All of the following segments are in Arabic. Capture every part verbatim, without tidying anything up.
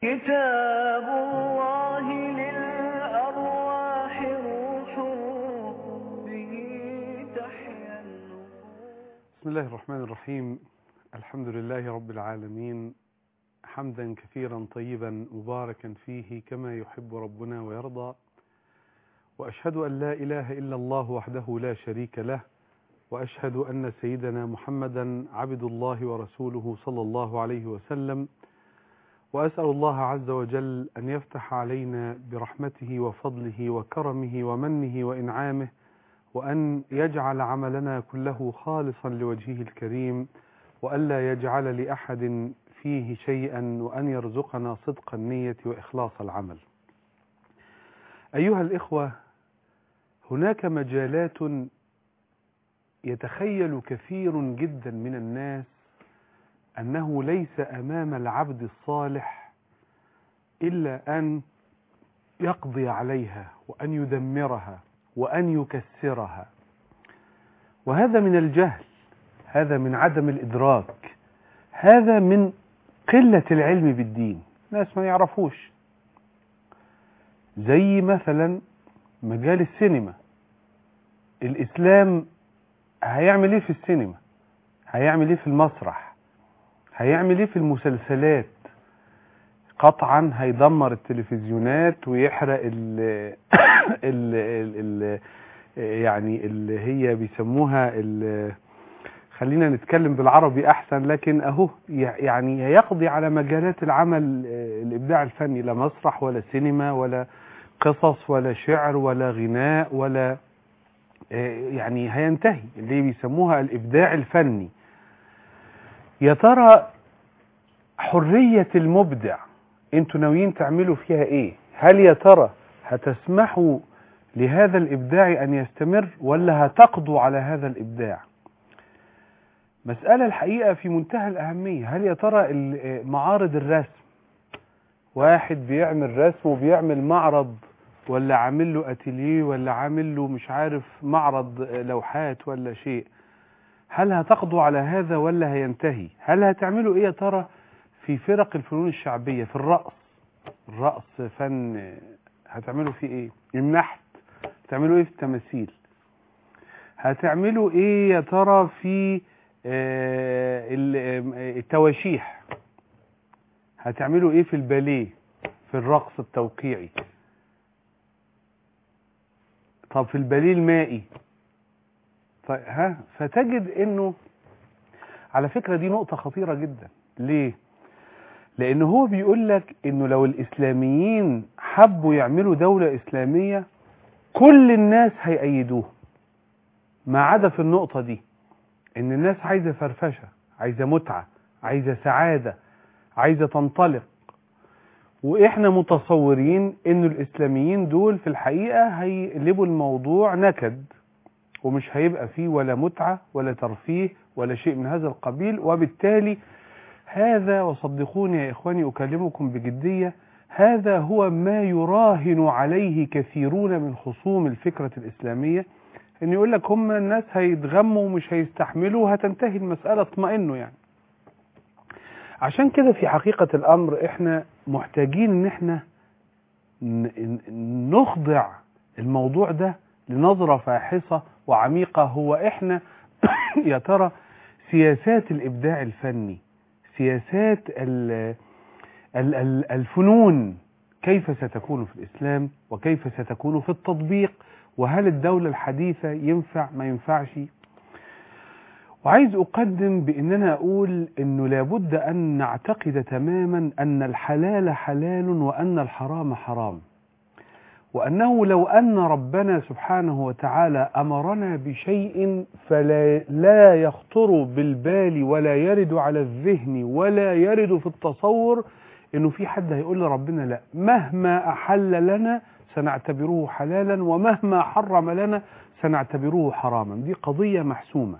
كتاب الله للأرواح روح به تحيا النفوس. بسم الله الرحمن الرحيم. الحمد لله رب العالمين، حمدا كثيرا طيبا مباركا فيه كما يحب ربنا ويرضى، وأشهد أن لا إله إلا الله وحده لا شريك له، وأشهد أن سيدنا محمدا عبد الله ورسوله صلى الله عليه وسلم. وأسأل الله عز وجل أن يفتح علينا برحمته وفضله وكرمه ومنه وإنعامه، وأن يجعل عملنا كله خالصا لوجهه الكريم، وألا يجعل لأحد فيه شيئا، وأن يرزقنا صدق النية وإخلاص العمل. أيها الإخوة، هناك مجالات يتخيل كثير جدا من الناس أنه ليس أمام العبد الصالح إلا أن يقضي عليها وأن يدمرها وأن يكسرها، وهذا من الجهل، هذا من عدم الإدراك، هذا من قلة العلم بالدين. ناس ما يعرفوش، زي مثلا مجال السينما. الإسلام هيعمل ايه في السينما؟ هيعمل ايه في المسرح؟ هيعمل ايه في المسلسلات؟ قطعا هيدمر التلفزيونات ويحرق ال ال ال يعني اللي هي بيسموها ال خلينا نتكلم بالعربي احسن، لكن اهو يعني يقضي على مجالات العمل الابداع الفني، لا مسرح ولا سينما ولا قصص ولا شعر ولا غناء ولا، يعني هينتهي اللي بيسموها الابداع الفني. يا ترى حرية المبدع انتوا ناويين تعملوا فيها ايه؟ هل يا ترى هتسمحوا لهذا الابداع ان يستمر ولا هتقضوا على هذا الابداع؟ مسألة الحقيقة في منتهى الأهمية. هل يا ترى معارض الرسم، واحد بيعمل رسم وبيعمل معرض ولا عامل له اتيليه ولا عامل له مش عارف معرض لوحات ولا شيء، هل هتقضوا على هذا ولا هينتهي؟ هل هتعملوا ايه يا ترى في فرق الفنون الشعبية؟ في الرقص، الرقص فن، هتعملوا فيه ايه؟ النحت، هتعملوا ايه في التماثيل؟ هتعملوا ايه يا ترى في التواشيح؟ هتعملوا ايه في الباليه، في الرقص التوقيعي؟ طب في الباليه المائي؟ طيب ها، فتجد انه على فكرة دي نقطة خطيرة جدا. ليه؟ لأنه هو بيقول لك إنه لو الإسلاميين حبوا يعملوا دولة إسلامية كل الناس هيأيدوه، ما عدا في النقطة دي، إن الناس عايزة فرفشة، عايزة متعة، عايزة سعادة، عايزة تنطلق. وإحنا متصورين إنه الإسلاميين دول في الحقيقة هيقلبوا الموضوع نكد، ومش هيبقى فيه ولا متعة ولا ترفيه ولا شيء من هذا القبيل. وبالتالي هذا، وصدقوني يا إخواني أكلمكم بجدية، هذا هو ما يراهن عليه كثيرون من خصوم الفكرة الإسلامية، إن يقول لك هم الناس هيتغموا ومش هيستحملوا، هتنتهي المسألة، اطمئنوا يعني. عشان كده في حقيقة الأمر إحنا محتاجين إن إحنا نخضع الموضوع ده لنظرة فاحصة وعميقة. هو إحنا يا ترى سياسات الإبداع الفني، سياسات الفنون كيف ستكون في الإسلام وكيف ستكون في التطبيق؟ وهل الدولة الحديثة ينفع ما ينفعش؟ وعايز أقدم بأننا أقول أنه لابد أن نعتقد تماما أن الحلال حلال وأن الحرام حرام، وأنه لو أن ربنا سبحانه وتعالى أمرنا بشيء فلا لا يخطر بالبال ولا يرد على الذهن ولا يرد في التصور إنه في حد هيقول لربنا لا. مهما أحل لنا سنعتبره حلالا، ومهما حرم لنا سنعتبره حراما. دي قضية محسومة.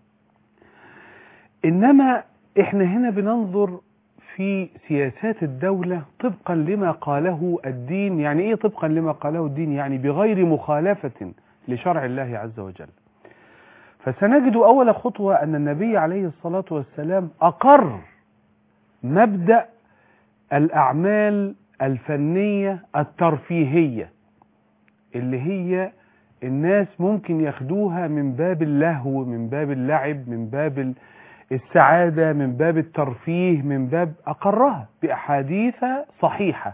إنما إحنا هنا بننظر في سياسات الدولة طبقا لما قاله الدين. يعني إيه طبقا لما قاله الدين؟ يعني بغير مخالفة لشرع الله عز وجل. فسنجد أول خطوة أن النبي عليه الصلاة والسلام أقر مبدأ الأعمال الفنية الترفيهية اللي هي الناس ممكن ياخدوها من باب اللهو، من باب اللعب، من باب السعادة، من باب الترفيه، من باب أقرها بأحاديث صحيحة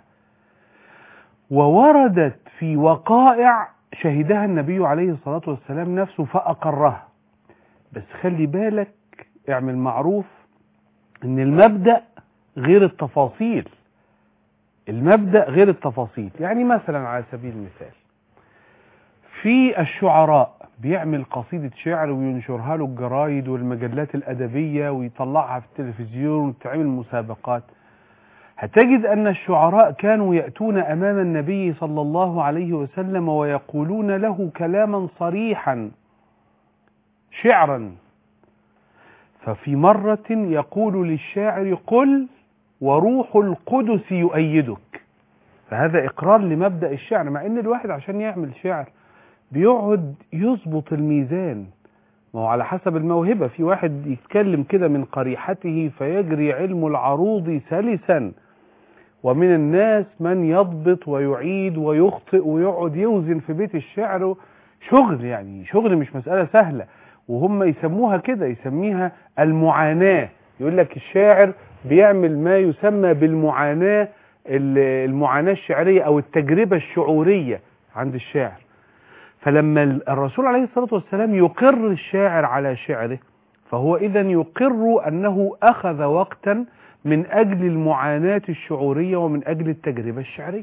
ووردت في وقائع شهدها النبي عليه الصلاة والسلام نفسه فأقرها. بس خلي بالك، اعمل معروف ان المبدأ غير التفاصيل. المبدأ غير التفاصيل. يعني مثلا على سبيل المثال في الشعراء بيعمل قصيدة شعر وينشرها له الجرايد والمجلات الأدبية ويطلعها في التلفزيون وتعمل مسابقات. هتجد أن الشعراء كانوا يأتون أمام النبي صلى الله عليه وسلم ويقولون له كلاما صريحا شعرا. ففي مرة يقول للشاعر: قل وروح القدس يؤيدك. فهذا إقرار لمبدأ الشعر، مع أن الواحد عشان يعمل شعر بيقعد يظبط الميزان، ما هو على حسب الموهبة. في واحد يتكلم كده من قريحته فيجري علم العروض سلسا، ومن الناس من يضبط ويعيد ويخطئ ويقعد يوزن في بيت الشعر. شغل، يعني شغل مش مسألة سهلة، وهم يسموها كده، يسميها المعاناة. يقول لك الشاعر بيعمل ما يسمى بالمعاناة، المعاناة الشعرية أو التجربة الشعورية عند الشاعر. فلما الرسول عليه الصلاة والسلام يقر الشاعر على شعره، فهو إذن يقر أنه أخذ وقتا من أجل المعاناة الشعورية ومن أجل التجربة الشعرية.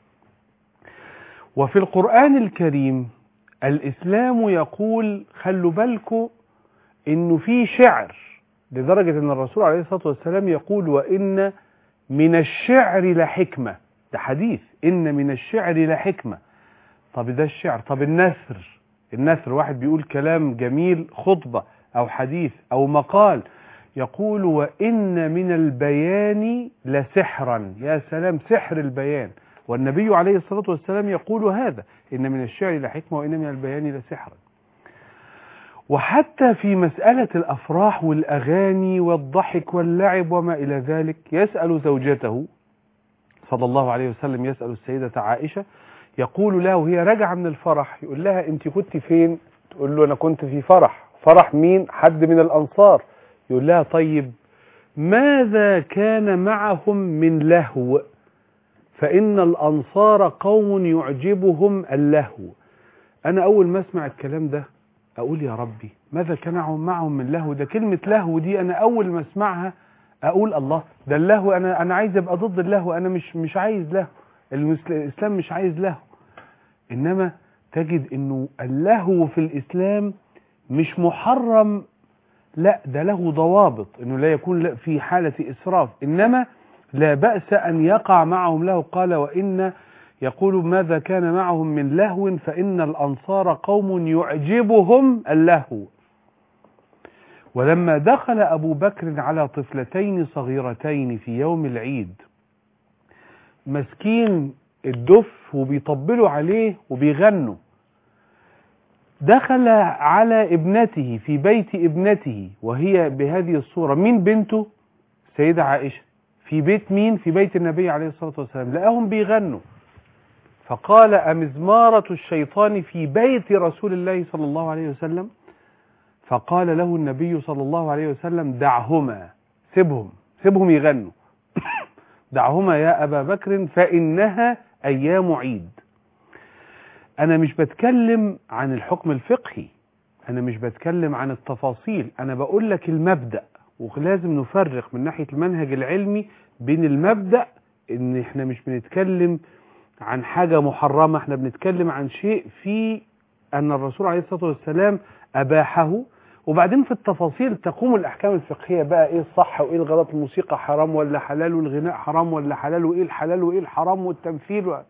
وفي القرآن الكريم الإسلام يقول خلوا بالكم إنه في شعر، لدرجة أن الرسول عليه الصلاة والسلام يقول: وإن من الشعر لحكمة. ده حديث، إن من الشعر لحكمة. طب ده الشعر. طب النثر، النثر واحد بيقول كلام جميل، خطبة أو حديث أو مقال، يقول: وإن من البيان لسحرا. يا سلام، سحر البيان. والنبي عليه الصلاة والسلام يقول هذا: إن من الشعر لحكمة وإن من البيان لسحرا. وحتى في مسألة الأفراح والأغاني والضحك واللعب وما إلى ذلك، يسأل زوجته صلى الله عليه وسلم، يسأل السيدة عائشة، يقول لها وهي راجعة من الفرح، يقول لها: أنت كنت فين؟ تقول له: أنا كنت في فرح. فرح مين؟ حد من الأنصار. يقول لها: طيب ماذا كان معهم من لهو؟ فإن الأنصار قوم يعجبهم اللهو. أنا أول ما أسمع الكلام ده أقول: يا ربي، ماذا كان معهم من لهو؟ ده كلمة لهو دي أنا أول ما أسمعها أقول: الله، ده اللهو. أنا أنا عايز أبقى ضد اللهو. أنا مش مش عايز لهو. الإسلام مش عايز لهو. إنما تجد إنه اللهو في الإسلام مش محرم، لا، ده له ضوابط، إنه لا يكون في حالة إسراف، إنما لا بأس أن يقع معهم له. قال: وإن يقول ماذا كان معهم من لهو فإن الأنصار قوم يعجبهم اللهو. ولما دخل أبو بكر على طفلتين صغيرتين في يوم العيد، مسكين الدف وبيطبلوا عليه وبيغنوا، دخل على ابنته في بيت ابنته وهي بهذه الصورة. مين بنته؟ سيدة عائشة. في بيت مين؟ في بيت النبي عليه الصلاة والسلام. لقاهم بيغنوا، فقال: أمزمارة الشيطان في بيت رسول الله صلى الله عليه وسلم؟ فقال له النبي صلى الله عليه وسلم: دعهما، سيبهم سيبهم يغنوا. دعهما يا أبا بكر فإنها أيام عيد. أنا مش بتكلم عن الحكم الفقهي، أنا مش بتكلم عن التفاصيل، أنا بقول لك المبدأ. ولازم نفرق من ناحية المنهج العلمي بين المبدأ، إن إحنا مش بنتكلم عن حاجة محرمة، إحنا بنتكلم عن شيء في أن الرسول عليه الصلاة والسلام أباحه، وبعدين في التفاصيل تقوم الأحكام الفقهية بقى. إيه الصح وإيه الغلط؟ الموسيقى حرام ولا حلال؟ والغناء حرام ولا حلال؟ وإيه الحلال وإيه الحرام؟ والتمثيل و...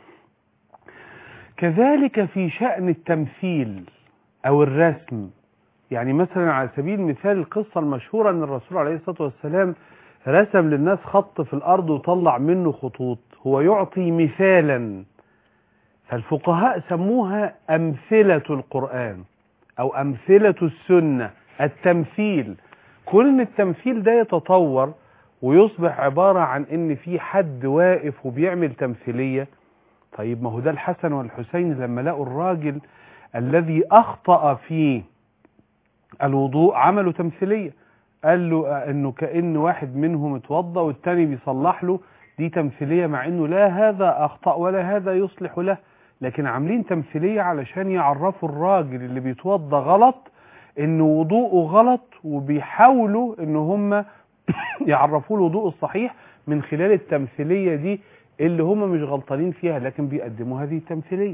كذلك في شأن التمثيل أو الرسم. يعني مثلا على سبيل المثال القصة المشهورة أن الرسول عليه الصلاة والسلام رسم للناس خط في الأرض وطلع منه خطوط، هو يعطي مثالا. فالفقهاء سموها أمثلة القرآن أو أمثلة السنة، التمثيل. كل التمثيل ده يتطور ويصبح عبارة عن ان في حد واقف وبيعمل تمثيلية. طيب ما هو ده الحسن والحسين لما لقوا الراجل الذي اخطأ في الوضوء عملوا تمثيلية، قال له انه كأن واحد منهم اتوضى والتاني بيصلح له، دي تمثيلية، مع انه لا هذا اخطأ ولا هذا يصلح له، لكن عاملين تمثيلية علشان يعرفوا الراجل اللي بيتوضى غلط ان وضوءه غلط، وبيحاولوا ان هم يعرفوا الوضوء الصحيح من خلال التمثيلية دي اللي هم مش غلطانين فيها، لكن بيقدموا هذه التمثيلية.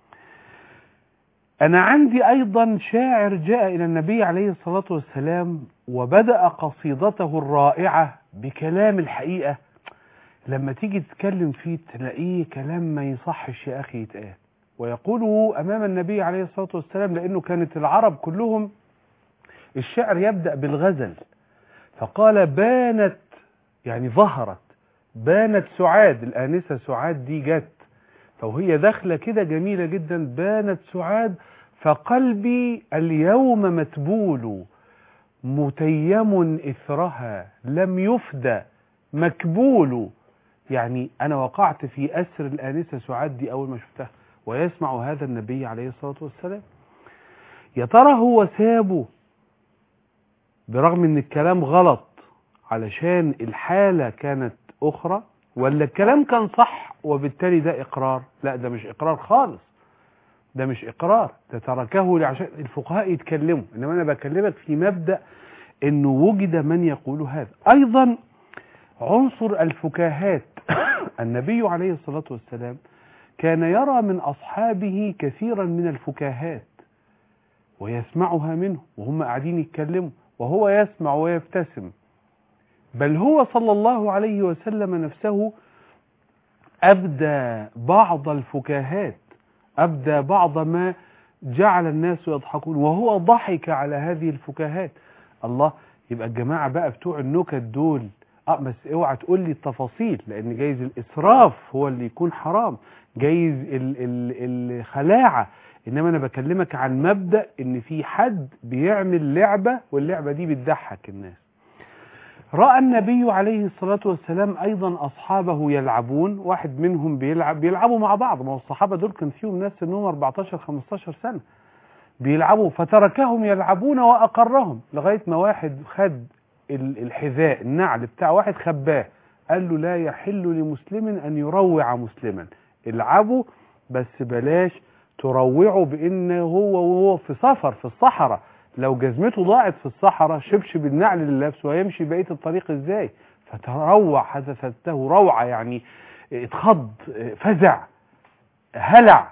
أنا عندي أيضا شاعر جاء إلى النبي عليه الصلاة والسلام وبدأ قصيدته الرائعة بكلام الحقيقة لما تيجي تتكلم فيه تلاقيه كلام ما يصحش يا أخي يتقال، ويقوله أمام النبي عليه الصلاة والسلام، لأنه كانت العرب كلهم الشعر يبدأ بالغزل. فقال بانت، يعني ظهرت، بانت سعاد، الآنسة سعاد دي جت، فوهي داخلة كده جميلة جدا، بانت سعاد فقلبي اليوم متبول متيم إثرها لم يفدى مكبول. يعني أنا وقعت في أسر الآنسة سعاد دي أول ما شفتها. ويسمع هذا النبي عليه الصلاة والسلام. يا ترى هو سابه برغم ان الكلام غلط علشان الحالة كانت أخرى، ولا الكلام كان صح وبالتالي ده إقرار؟ لا، ده مش إقرار خالص، ده مش إقرار، ده تركه عشان الفقهاء يتكلموا، إنما أنا بكلمك في مبدأ إنه وجد من يقول هذا. أيضا عنصر الفكاهات النبي عليه الصلاة والسلام كان يرى من أصحابه كثيرا من الفكاهات ويسمعها منه وهم قاعدين يتكلموا، وهو يسمع ويبتسم. بل هو صلى الله عليه وسلم نفسه أبدى بعض الفكاهات، أبدى بعض ما جعل الناس يضحكون، وهو ضحك على هذه الفكاهات. الله، يبقى الجماعة بقى بتوع النكت دول اه بس اوعى تقول لي التفاصيل، لان جايز الاسراف هو اللي يكون حرام، جايز الخلاعة، انما انا بكلمك عن مبدأ ان في حد بيعمل لعبة واللعبة دي بتضحك الناس. رأى النبي عليه الصلاة والسلام ايضا اصحابه يلعبون، واحد منهم بيلعب بيلعبوا مع بعض، ما هو الصحابة دول كان فيهم ناس انهم أربعتاشر خمستاشر سنة بيلعبوا، فتركهم يلعبون واقرهم لغاية ما واحد خد الحذاء النعل بتاع واحد خباه، قال له لا يحل لمسلم ان يروع مسلما، العبوا بس بلاش تروعوا، بان هو وهو في سفر في الصحراء لو جزمته ضاعت في الصحراء شبشب النعل اللي لابسه هيمشي بقيه الطريق ازاي؟ فتروع، حدثته روعه، يعني اتخض، فزع، هلع.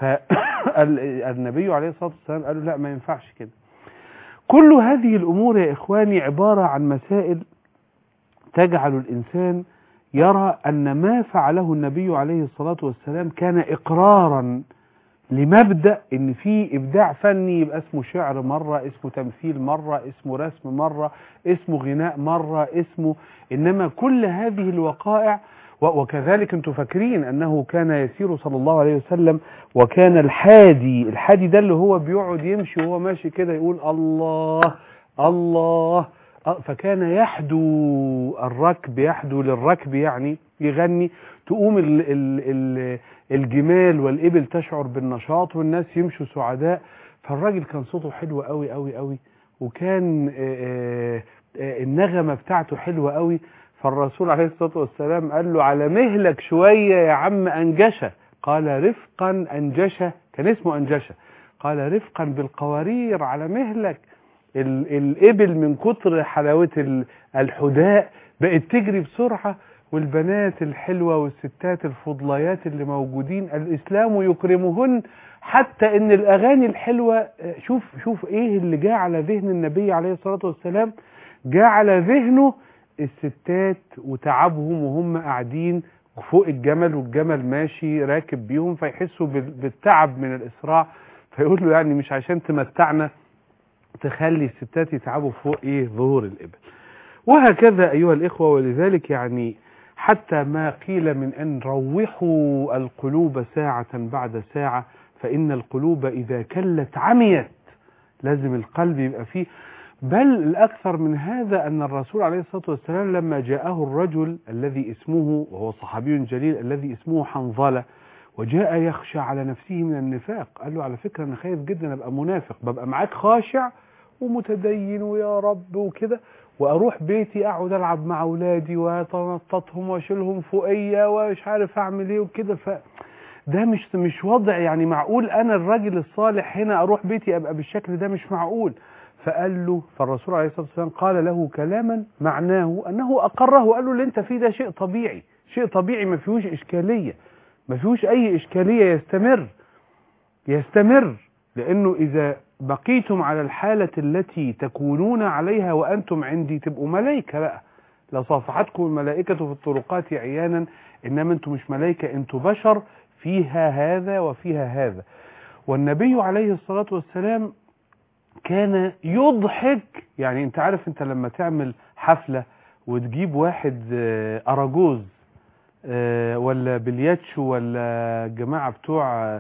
فالنبي عليه الصلاه والسلام قال له لا، ما ينفعش كده. كل هذه الامور يا اخواني عباره عن مسائل تجعل الانسان يرى ان ما فعله النبي عليه الصلاه والسلام كان اقرارا لمبدأ ان في ابداع فني، يبقى اسمه شعر مرة، اسمه تمثيل مرة، اسمه رسم مرة، اسمه غناء مرة، اسمه، انما كل هذه الوقائع. وكذلك انتم فاكرين انه كان يسير صلى الله عليه وسلم وكان الحادي، الحادي ده اللي هو بيقعد يمشي وهو ماشي كده يقول الله الله، فكان يحدو الركب، يحدو للركب يعني يغني، تقوم ال ال ال الجمال والإبل تشعر بالنشاط والناس يمشوا سعداء. فالراجل كان صوته حلو قوي قوي قوي، وكان آآ آآ النغمة بتاعته حلوة قوي. فالرسول عليه الصلاة والسلام قال له على مهلك شوية يا عم أنجشة، قال رفقا أنجشة، كان اسمه أنجشة، قال رفقا بالقوارير، على مهلك. الإبل من كتر حلاوة الحداء بقت تجري بسرعة، والبنات الحلوة والستات الفضليات اللي موجودين الإسلام يكرمهن، حتى إن الأغاني الحلوة، شوف شوف إيه اللي جاء على ذهن النبي عليه الصلاة والسلام، جاء على ذهنه الستات وتعبهم وهم قاعدين فوق الجمل والجمل ماشي راكب بيهم، فيحسوا بالتعب من الإسراع، فيقول له يعني مش عشان تمتعنا تخلي الستات يتعبوا فوق إيه ظهور الإبل. وهكذا أيها الإخوة. ولذلك يعني حتى ما قيل من أن روحوا القلوب ساعة بعد ساعة، فإن القلوب إذا كلت عميت، لازم القلب يبقى فيه بل الأكثر من هذا أن الرسول عليه الصلاة والسلام لما جاءه الرجل الذي اسمه، وهو صحابي جليل، الذي اسمه حنظلة، وجاء يخشى على نفسه من النفاق، قال له على فكرة أنا خايف جدا أبقى منافق، ببقى معاك خاشع ومتدين ويا رب وكده، وأروح بيتي أقعد ألعب مع أولادي وأتنططهم وأشيلهم فوقيا ومش عارف أعمل إيه وكده. ف ده مش مش وضع يعني معقول. أنا الراجل الصالح هنا أروح بيتي أبقى بالشكل ده، مش معقول. فقال له، فالرسول عليه الصلاة والسلام قال له كلاما معناه أنه أقره، قال له اللي أنت فيه ده شيء طبيعي، شيء طبيعي ما فيهوش إشكالية، ما فيهوش أي إشكالية، يستمر يستمر لأنه إذا بقيتم على الحالة التي تكونون عليها وأنتم عندي تبقوا ملائكة بقى، لو صافحتكم الملائكة في الطرقات عيانا، إنما أنتم مش ملائكة، أنتم بشر فيها هذا وفيها هذا. والنبي عليه الصلاة والسلام كان يضحك، يعني انت عارف انت لما تعمل حفلة وتجيب واحد أراجوز ولا بلياتشو ولا جماعة بتوع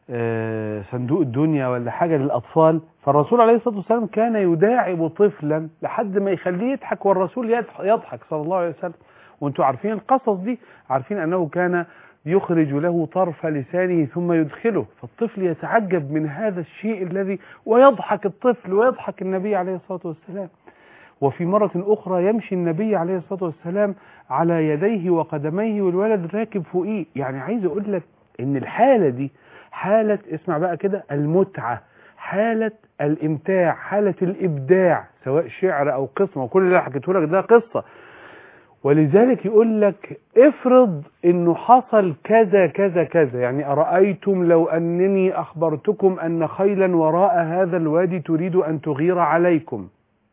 صندوق الدنيا ولا حاجة للأطفال، فالرسول عليه الصلاة والسلام كان يداعب طفلا لحد ما يخليه يضحك، والرسول يضحك صلى الله عليه وسلم. وانتوا عارفين القصص دي، عارفين أنه كان يخرج له طرف لسانه ثم يدخله، فالطفل يتعجب من هذا الشيء الذي، ويضحك الطفل ويضحك النبي عليه الصلاة والسلام. وفي مرة أخرى يمشي النبي عليه الصلاة والسلام على يديه وقدميه والولد راكب فوقيه. يعني عايز أقول لك إن الحالة دي حالة، اسمع بقى كده، المتعة، حالة الإمتاع، حالة الإبداع، سواء شعر أو قصة، وكل اللي حكيته لك ده قصة. ولذلك يقول لك افرض انه حصل كذا كذا كذا، يعني أرأيتم لو أنني أخبرتكم أن خيلا وراء هذا الوادي تريد أن تغير عليكم،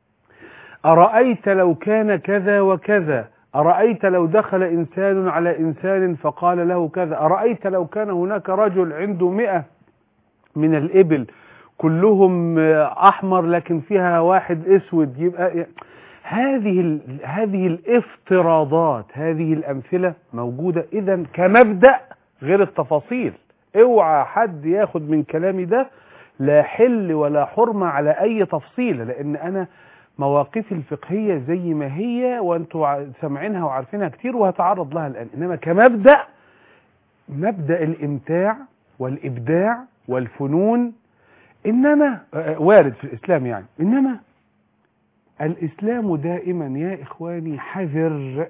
أرأيت لو كان كذا وكذا، أرأيت لو دخل إنسان على إنسان فقال له كذا، أرأيت لو كان هناك رجل عنده مئة من الإبل كلهم أحمر لكن فيها واحد أسود، يبقى هذه هذه الافتراضات، هذه الأمثلة موجودة إذا كمبدأ، غير التفاصيل. اوعى حد ياخد من كلامي ده لا حل ولا حرمة على أي تفصيل، لأن أنا مواقفي الفقهية زي ما هي وأنتوا سامعينها وعارفينها كتير وهتعرض لها الآن، إنما كمبدأ، مبدأ الإمتاع والإبداع والفنون إنما وارد في الإسلام يعني. إنما الإسلام دائما يا إخواني حذر،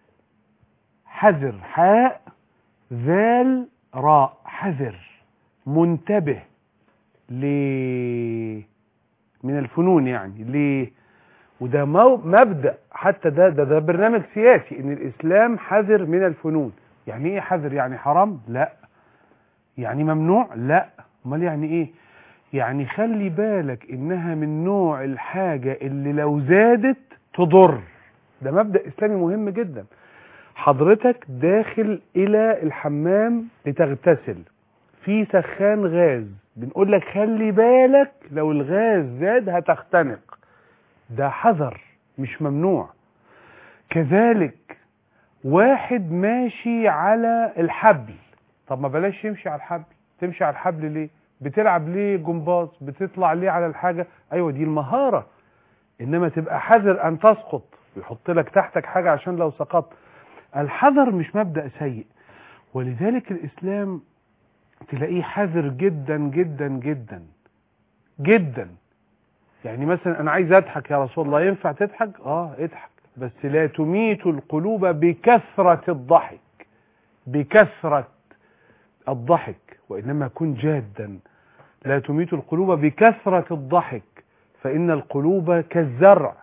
حذر، حاء ذال راء، حذر، منتبه ليه من الفنون، يعني ليه؟ وده مبدأ، حتى ده, ده ده برنامج سياسي، إن الإسلام حذر من الفنون. يعني إيه حذر؟ يعني حرام؟ لا. يعني ممنوع؟ لا. امال يعني إيه؟ يعني خلي بالك إنها من نوع الحاجة اللي لو زادت تضر. ده مبدأ إسلامي مهم جدا. حضرتك داخل إلى الحمام لتغتسل، في سخان غاز، بنقول لك خلي بالك لو الغاز زاد هتختنق. ده حذر مش ممنوع. كذلك واحد ماشي على الحبل، طب ما بلاش يمشي على الحبل، تمشي على الحبل ليه؟ بتلعب ليه جمباز؟ بتطلع ليه على الحاجة؟ ايوه دي المهارة، انما تبقى حذر ان تسقط، ويحط لك تحتك حاجة عشان لو سقطت. الحذر مش مبدأ سيء، ولذلك الاسلام تلاقيه حذر جدا جدا جدا جدا. يعني مثلا انا عايز اضحك يا رسول الله، ينفع تضحك؟ اه اضحك، بس لا تميت القلوب بكثرة الضحك، بكثرة الضحك، وإنما كن جادا. لا تميت القلوب بكثرة الضحك، فإن القلوب كالزرع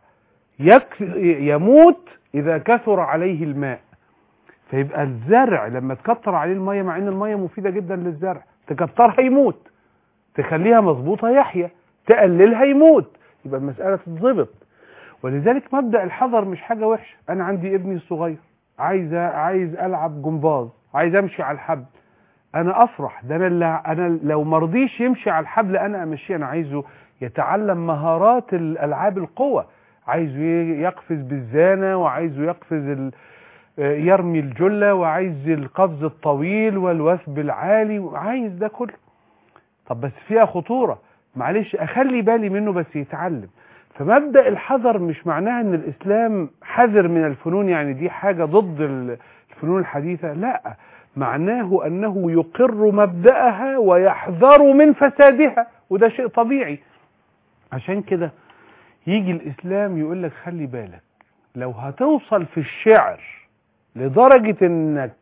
يموت إذا كثر عليه الماء. فيبقى الزرع لما تكتر عليه المية، مع إن المية مفيدة جدا للزرع، تكترها يموت، تخليها مظبوطة يحيى، تقللها يموت، يبقى المسألة تتظبط. ولذلك مبدأ الحذر مش حاجة وحشة. أنا عندي ابني الصغير عايز عايز ألعب جمباز، عايز أمشي على الحبل، انا افرح. ده انا انا لو مرضيش يمشي على الحبل انا امشيه. انا عايزه يتعلم مهارات الالعاب القوة، عايزه يقفز بالزانة، وعايزه يقفز يرمي الجلة، وعايز القفز الطويل والوثب العالي، عايز ده كله. طب بس فيها خطورة، معلش اخلي بالي منه بس يتعلم. فمبدأ الحذر مش معناها ان الاسلام حذر من الفنون، يعني دي حاجة ضد الفنون الحديثة، لا، معناه انه يقر مبدأها ويحذر من فسادها، وده شيء طبيعي. عشان كده يجي الاسلام يقول لك خلي بالك، لو هتوصل في الشعر لدرجة انك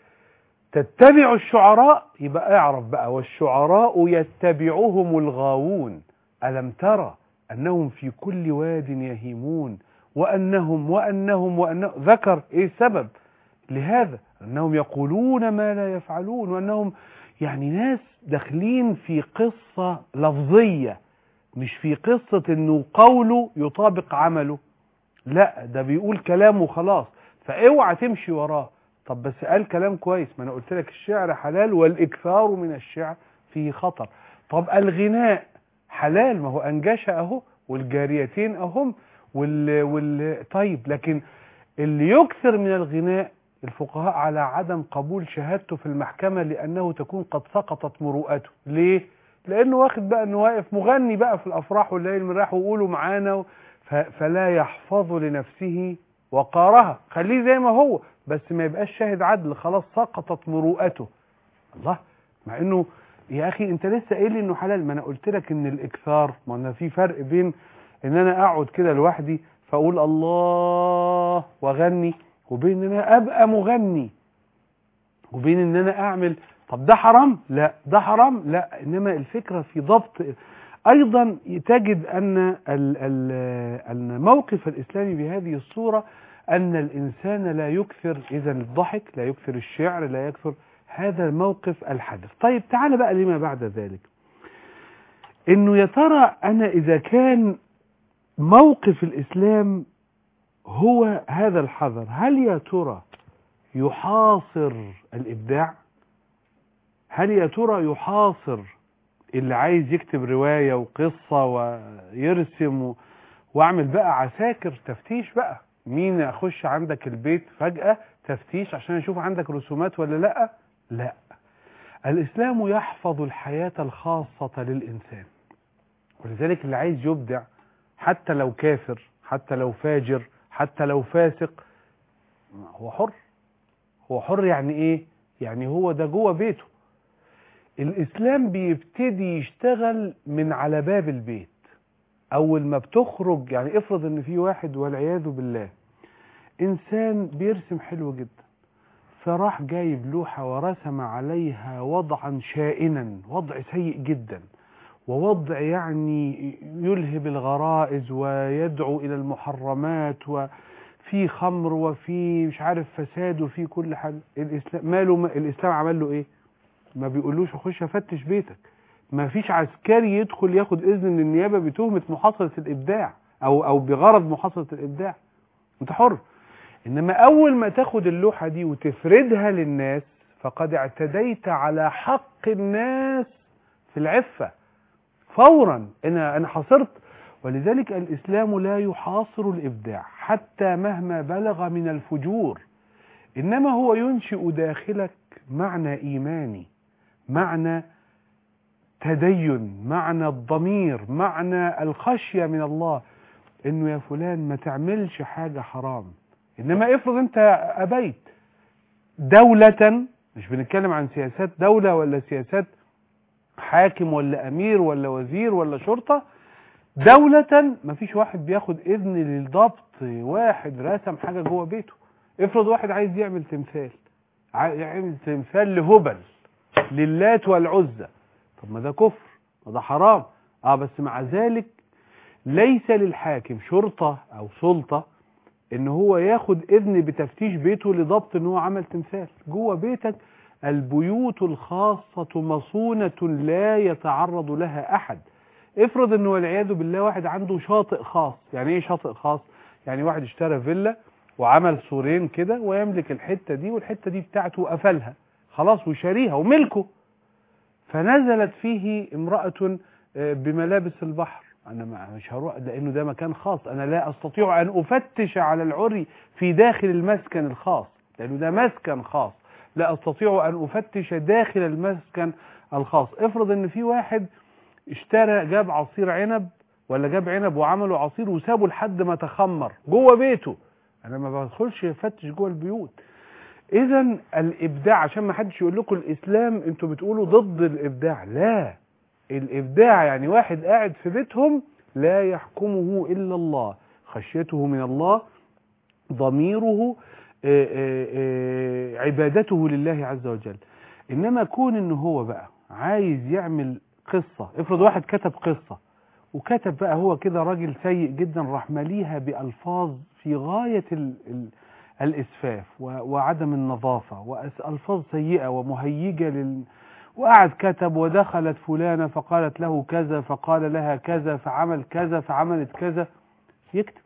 تتبع الشعراء يبقى اعرف بقى والشعراء يتبعهم الغاوون، ألم ترى أنهم في كل واد يهيمون وأنهم وأنهم وأنهم ذكر إيه السبب لهذا؟ أنهم يقولون ما لا يفعلون، وأنهم يعني ناس داخلين في قصة لفظية، مش في قصة أنه قوله يطابق عمله، لا ده بيقول كلامه خلاص، فاوعى تمشي وراه. طب بس قال كلام كويس، ما أنا قلت لك الشعر حلال والإكثار من الشعر فيه خطر. طب الغناء حلال، ما هو أنجش أهو والجاريتين أهم وال... وال... طيب لكن اللي يكثر من الغناء الفقهاء على عدم قبول شهادته في المحكمة، لأنه تكون قد سقطت مروءته. ليه؟ لأنه واخد بقى أنه واقف مغني بقى في الأفراح والليل المراح وقولوا معانا، ف... فلا يحفظ لنفسه وقارها، خليه زي ما هو بس ما يبقاش شاهد عدل، خلاص سقطت مروءته. الله، مع انه يا اخي انت لسه قايل لي انه حلال، ما انا قلت لك ان الاكثار، ما انا في فرق بين ان انا اقعد كده لوحدي فاقول الله واغني، وبين ان انا ابقى مغني، وبين ان انا اعمل. طب ده حرام؟ لا. ده حرام؟ لا. انما الفكرة في ضبط. ايضا تجد ان الموقف الاسلامي بهذه الصورة ان الانسان لا يكثر اذا الضحك، لا يكثر الشعر، لا يكثر هذا الموقف الحدث. طيب تعال بقى لما بعد ذلك، انه يا ترى انا اذا كان موقف الاسلام هو هذا الحذر، هل يا ترى يحاصر الابداع؟ هل يا ترى يحاصر اللي عايز يكتب رواية وقصة ويرسم و... واعمل بقى عساكر تفتيش بقى، مين اخش عندك البيت فجأة تفتيش عشان اشوف عندك رسومات ولا لا؟ لا. الاسلام يحفظ الحياة الخاصة للانسان، ولذلك اللي عايز يبدع حتى لو كافر، حتى لو فاجر، حتى لو فاسق، هو حر. هو حر يعني ايه؟ يعني هو ده جوه بيته. الاسلام بيبتدي يشتغل من على باب البيت. اول ما بتخرج، يعني افرض ان في واحد والعياذ بالله انسان بيرسم حلو جدا، فراح جايب لوحة ورسم عليها وضعا شائنا، وضع سيء جدا، ووضع يعني يلهب الغرائز ويدعو الى المحرمات، وفي خمر وفي مش عارف فساد وفي كل حاجة. الاسلام ماله؟ الاسلام عمل له ايه؟ ما بيقولوش اخش افتش بيتك، ما فيش عسكري يدخل ياخد اذن من النيابة بتهمة محاصرة الابداع او او بغرض محاصرة الابداع، انت حر. انما اول ما تاخد اللوحة دي وتفردها للناس فقد اعتديت على حق الناس في العفة فورا. انا انا حاصرت. ولذلك الاسلام لا يحاصر الابداع حتى مهما بلغ من الفجور، انما هو ينشئ داخلك معنى ايماني، معنى تدين، معنى الضمير، معنى الخشية من الله، انه يا فلان ما تعملش حاجة حرام. انما افرض انت ابيت دولة، مش بنتكلم عن سياسات دولة ولا سياسات حاكم ولا امير ولا وزير ولا شرطة، دولة ما فيش واحد بياخد اذن للضبط واحد رسم حاجة جوه بيته. افرض واحد عايز يعمل تمثال، يعمل تمثال لهبل للات والعزى، طب ما ده كفر، ما ده حرام. اه بس مع ذلك ليس للحاكم شرطة او سلطة ان هو ياخد اذن بتفتيش بيته لضبط ان هو عمل تمثال جوه بيتك. البيوت الخاصة مصونة لا يتعرض لها احد. افرض انه والعياذ بالله واحد عنده شاطئ خاص. يعني ايه شاطئ خاص؟ يعني واحد اشترى فيلا وعمل سورين كده ويملك الحتة دي والحتة دي بتاعته وقفلها خلاص وشاريها وملكه، فنزلت فيه امرأة بملابس البحر، انا مش هروح لانه ده مكان خاص، انا لا استطيع ان افتش على العري في داخل المسكن الخاص لانه ده مسكن خاص، لا استطيع ان افتش داخل المسكن الخاص. افرض ان في واحد اشترى جاب عصير عنب ولا جاب عنب وعمله عصير وسابه لحد ما تخمر جوه بيته. انا ما بدخلش افتش جوه البيوت. اذا الابداع، عشان ما حدش يقول لكم الاسلام انتوا بتقولوا ضد الابداع، لا، الابداع يعني واحد قاعد في بيتهم لا يحكمه الا الله، خشيته من الله، ضميره، آآ آآ عبادته لله عز وجل. انما كون ان هو بقى عايز يعمل قصة، افرض واحد كتب قصة وكتب بقى هو كده راجل سيء جدا، راح مليها بألفاظ في غاية ال ال الإسفاف وعدم النظافة وألفاظ سيئة ومهيجة لل... وقعد كتب ودخلت فلانة فقالت له كذا فقال لها كذا فعمل كذا فعملت كذا، يكتب.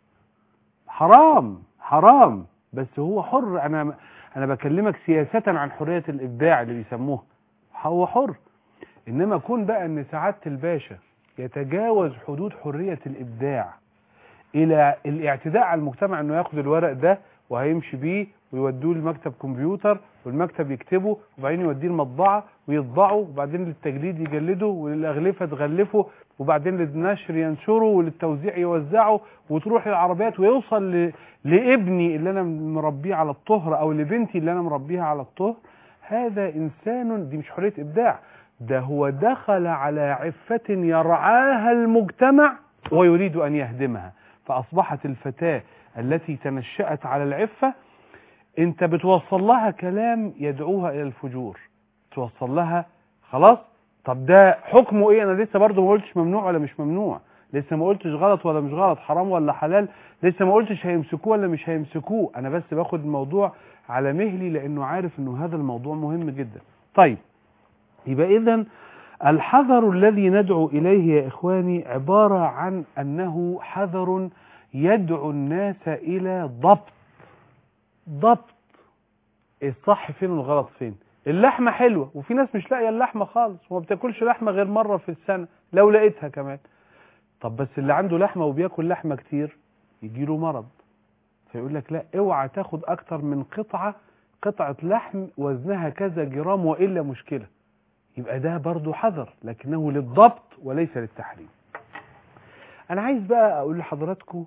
حرام حرام، بس هو حر. أنا أنا بكلمك سياسة عن حرية الإبداع اللي بيسموها، هو حر. إنما كون بقى أن سعادة الباشا يتجاوز حدود حرية الإبداع إلى الاعتداء على المجتمع، أنه ياخد الورق ده وهيمشي بيه ويودوه لمكتب كمبيوتر والمكتب يكتبه وبعدين يوديه المطبعة ويطبعه وبعدين للتجليد يجلده وللأغلفة تغلفه وبعدين للنشر ينشره وللتوزيع يوزعه وتروح للعربيات ويوصل ل... لابني اللي أنا مربيه على الطهر أو لبنتي اللي أنا مربيها على الطهر. هذا إنسان، دي مش حرية إبداع، ده هو دخل على عفة يرعاها المجتمع ويريد أن يهدمها. فأصبحت الفتاة التي تنشأت على العفة انت بتوصل لها كلام يدعوها إلى الفجور، توصل لها خلاص. طب ده حكمه ايه؟ انا لسه برضو ما قلتش ممنوع ولا مش ممنوع، لسه ما قلتش غلط ولا مش غلط، حرام ولا حلال، لسه ما قلتش هيمسكوه ولا مش هيمسكوه. انا بس باخد الموضوع على مهلي لانه عارف انه هذا الموضوع مهم جدا. طيب، يبقى اذن الحذر الذي ندعو إليه يا إخواني عبارة عن أنه حذر يدعو الناس إلى ضبط. ضبط الصح فين والغلط فين. اللحمة حلوة وفي ناس مش لاقية اللحمة خالص وما بتاكلش لحمة غير مرة في السنة لو لقيتها كمان. طب بس اللي عنده لحمة وبياكل لحمة كتير يجيله مرض، فيقول لك لا، اوعى تاخد أكتر من قطعة قطعة لحم وزنها كذا جرام وإلا مشكلة. يبقى ده برضو حذر لكنه للضبط وليس للتحريم. أنا عايز بقى أقول لحضراتكم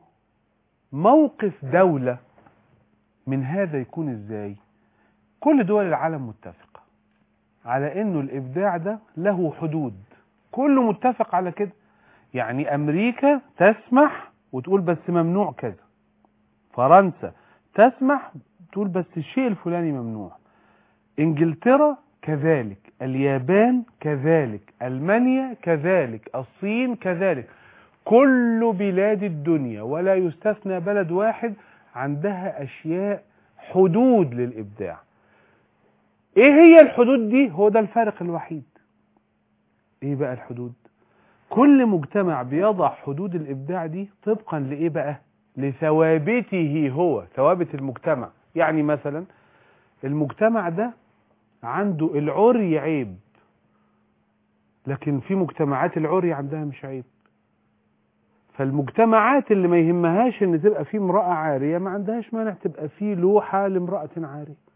موقف دولة من هذا يكون إزاي. كل دول العالم متفقة على إنه الإبداع ده له حدود، كله متفق على كده. يعني أمريكا تسمح وتقول بس ممنوع كذا، فرنسا تسمح تقول بس الشيء الفلاني ممنوع، إنجلترا كذلك، اليابان كذلك، ألمانيا كذلك، الصين كذلك. كل بلاد الدنيا ولا يستثنى بلد واحد عندها أشياء حدود للإبداع. إيه هي الحدود دي؟ هو ده الفارق الوحيد. إيه بقى الحدود؟ كل مجتمع بيضع حدود الإبداع دي طبقا لإيه بقى؟ لثوابته هو، ثوابت المجتمع. يعني مثلا المجتمع ده عنده العري عيب، لكن في مجتمعات العري عندها مش عيب. فالمجتمعات اللي ما يهمهاش ان تبقى فيه امرأة عارية ما عندهاش مانع تبقى فيه لوحة لامرأة عارية.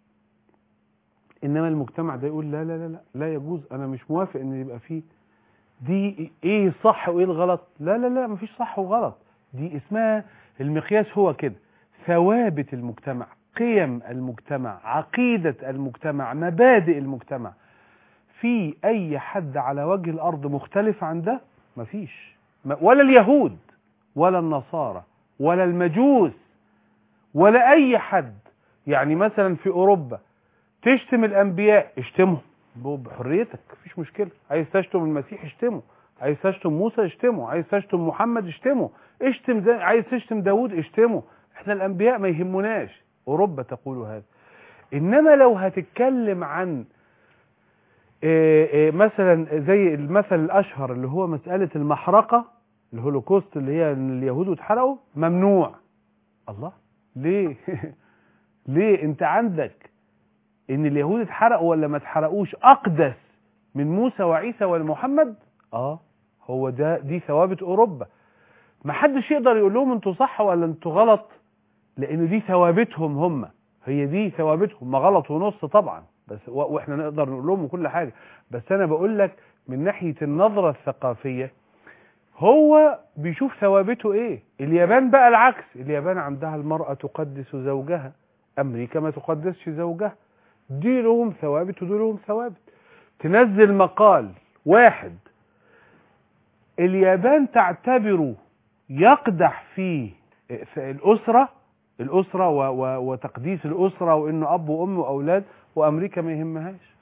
انما المجتمع ده يقول لا لا لا لا لا يجوز، انا مش موافق ان يبقى فيه. دي ايه الصح وايه الغلط؟ لا لا لا مفيش صح وغلط، دي اسمها المقياس هو كده، ثوابت المجتمع، قيم المجتمع، عقيدة المجتمع، مبادئ المجتمع. في اي حد على وجه الارض مختلف عن ده؟ مفيش، ولا اليهود ولا النصارى ولا المجوس ولا اي حد. يعني مثلا في اوروبا تشتم الانبياء اشتمهم بحريتك، مفيش مشكلة. عايز تشتم المسيح اشتمه، عايز تشتم موسى اشتمه، عايز تشتم محمد اشتمه، اشتم زي عايز تشتم داود اشتمه، احنا الانبياء ما يهمناش. اوروبا تقول هذا. انما لو هتتكلم عن إيه إيه مثلا زي المثل الاشهر اللي هو مسألة المحرقة، الهولوكوست اللي هي ان اليهود اتحرقوا، ممنوع. الله، ليه؟ ليه؟ انت عندك ان اليهود اتحرقوا ولا ما اتحرقوش اقدس من موسى وعيسى ومحمد؟ اه، هو ده دي ثوابت اوروبا. ما حدش يقدر يقول لهم انتوا صح ولا انتوا غلط، لان دي ثوابتهم هم، هي دي ثوابتهم. ما غلط ونص طبعا، بس واحنا نقدر نقول لهم كل حاجه، بس انا بقول لك من ناحيه النظره الثقافيه هو بيشوف ثوابته ايه. اليابان بقى العكس، اليابان عندها المرأة تقدس زوجها، امريكا ما تقدسش زوجها. دي لهم ثوابت ودول لهم ثوابت. تنزل مقال واحد اليابان تعتبره يقدح فيه في الأسرة الأسرة و و وتقديس الأسرة وإنه أب وأم وأولاد، وأمريكا ما يهمهاش.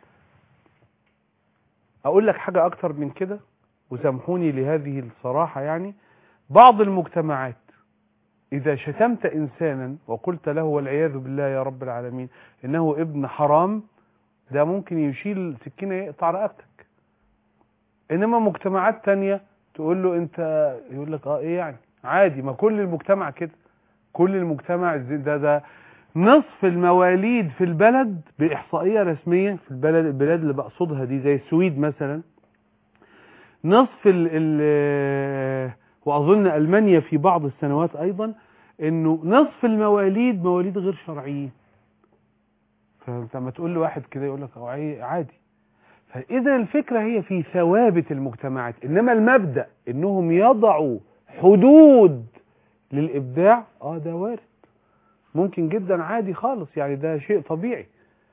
أقول لك حاجة أكتر من كده وسامحوني لهذه الصراحة، يعني بعض المجتمعات إذا شتمت إنسانا وقلت له والعياذ بالله يا رب العالمين إنه ابن حرام، ده ممكن يشيل سكينة يقطع رقبتك. إنما مجتمعات تانية تقول له أنت، يقول لك آه إيه يعني عادي، ما كل المجتمع كده، كل المجتمع ده ده نصف المواليد في البلد بإحصائية رسمية في البلد البلاد اللي بقصدها دي زي السويد مثلا، نصف ال ال وأظن ألمانيا في بعض السنوات أيضا، إنه نصف المواليد مواليد غير شرعيين. فأنت لما تقول لواحد كده يقول لك عادي. فإذا الفكرة هي في ثوابت المجتمعات، إنما المبدأ إنهم يضعوا حدود للإبداع آه ده وارد، ممكن جدا عادي خالص، يعني ده شيء طبيعي.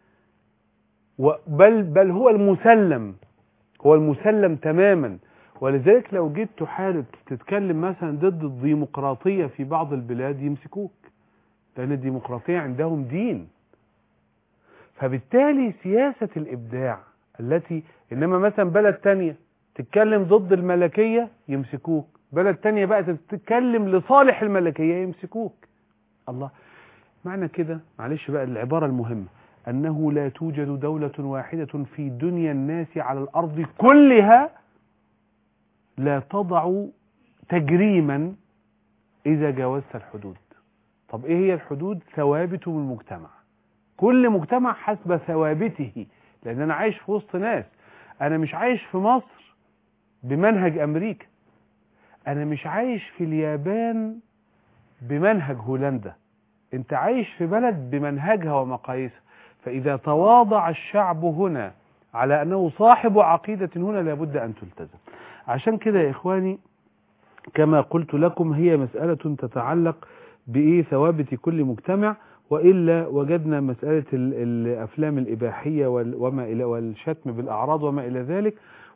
بل بل هو المسلم، هو المسلم تماما. ولذلك لو جيت تحارب تتكلم مثلا ضد الديمقراطية في بعض البلاد يمسكوك، لأن الديمقراطية عندهم دين. فبالتالي سياسة الإبداع التي، إنما مثلا بلد تانية تتكلم ضد الملكية يمسكوك، بلد تانية بقى تتكلم لصالح الملكية يمسكوك. الله، معنى كده معلش بقى العبارة المهمة أنه لا توجد دولة واحدة في دنيا الناس على الأرض كلها لا تضع تجريما إذا جاوزت الحدود. طب إيه هي الحدود؟ ثوابت من المجتمع، كل مجتمع حسب ثوابته. لأن أنا عايش في وسط ناس، أنا مش عايش في مصر بمنهج أمريكا، أنا مش عايش في اليابان بمنهج هولندا، أنت عايش في بلد بمنهجها ومقاييسها. فإذا تواضع الشعب هنا على أنه صاحب عقيدة هنا لابد أن تلتزم. عشان كده يا إخواني كما قلت لكم هي مسألة تتعلق بإيه ثوابت كل مجتمع، وإلا وجدنا مسألة الأفلام الإباحية وما إلى والشتم بالأعراض وما إلى ذلك.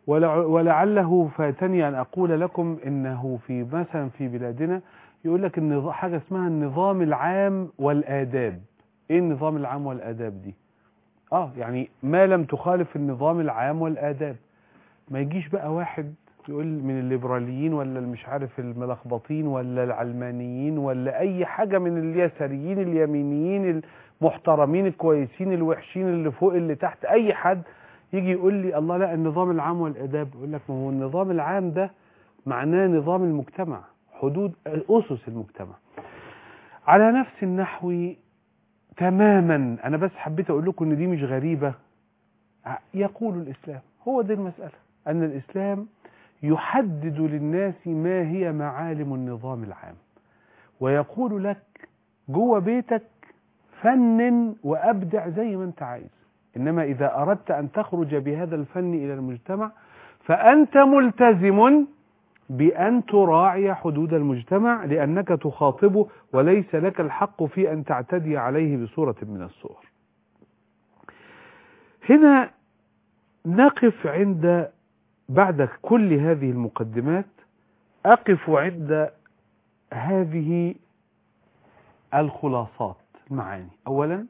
ولعله فاتني أن أقول لكم إنه في مثلا في بلادنا يقول لك إن حاجة اسمها النظام العام والآداب. إيه النظام العام والآداب دي؟ آه يعني ما لم تخالف النظام العام والآداب. ما يجيش بقى واحد يقول من الليبراليين ولا مش عارف الملخبطين ولا العلمانيين ولا أي حاجة من اليساريين اليمينيين المحترمين الكويسين الوحشين اللي فوق اللي تحت، أي حد يجي يقول لي الله لا النظام العام والآداب. يقول لك ما هو النظام العام ده معناه نظام المجتمع، حدود أسس المجتمع. على نفس النحو تماما، أنا بس حبيت أقول لكم إن دي مش غريبة. يقول الإسلام هو دي المسألة، أن الإسلام يحدد للناس ما هي معالم النظام العام، ويقول لك جوه بيتك فنن وأبدع زي ما أنت عايز، إنما إذا أردت أن تخرج بهذا الفن إلى المجتمع فأنت ملتزم بأن تراعي حدود المجتمع لأنك تخاطبه، وليس لك الحق في أن تعتدي عليه بصورة من الصور. هنا نقف عند، بعد كل هذه المقدمات أقف عند هذه الخلاصات المعاني. أولا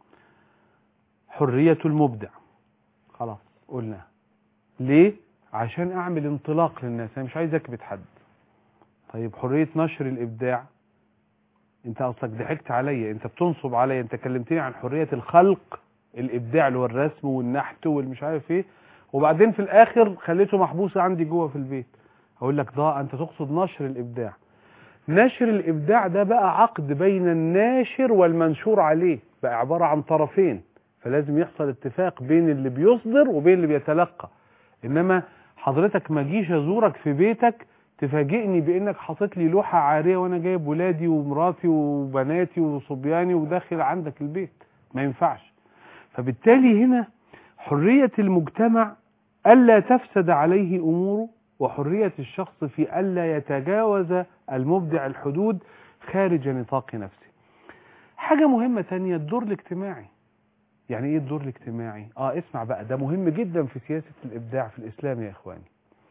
حرية المبدع، خلاص قلنا ليه؟ عشان أعمل انطلاق للناس، أنا مش عايز أكبت حد. طيب حرية نشر الإبداع، أنت أصلك ضحكت عليا، أنت بتنصب عليا، أنت كلمتني عن حرية الخلق الإبداع اللي هو الرسم والنحت والمش عارف إيه، وبعدين في الآخر خليته محبوس عندي جوه في البيت. هقول لك ده أنت تقصد نشر الإبداع. نشر الإبداع ده بقى عقد بين الناشر والمنشور عليه، بقى عبارة عن طرفين، فلازم يحصل اتفاق بين اللي بيصدر وبين اللي بيتلقى. إنما حضرتك ما جيش أزورك في بيتك تفاجئني بإنك حاطط لي لوحة عارية وأنا جايب ولادي ومراتي وبناتي وصبياني وداخل عندك البيت، ما ينفعش. فبالتالي هنا حرية المجتمع ألا تفسد عليه أموره وحرية الشخص في ألا يتجاوز المبدع الحدود خارج نطاق نفسه. حاجة مهمة تانية، الدور الاجتماعي. يعني ايه الدور الاجتماعي؟ اه اسمع بقى، ده مهم جدا في سياسة الإبداع في الإسلام يا إخواني.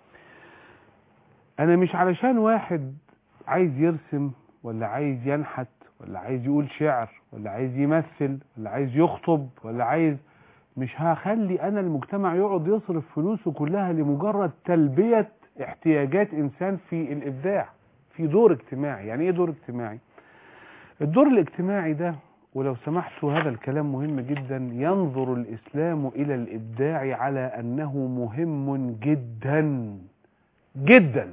أنا مش علشان واحد عايز يرسم ولا عايز ينحت ولا عايز يقول شعر ولا عايز يمثل ولا عايز يخطب ولا عايز، مش هخلي أنا المجتمع يقعد يصرف فلوسه كلها لمجرد تلبية احتياجات إنسان في الإبداع. في دور اجتماعي. يعني ايه دور اجتماعي؟ الدور الاجتماعي ده، ولو سمحتوا هذا الكلام مهم جدا، ينظر الإسلام إلى الإبداع على أنه مهم جدا جدا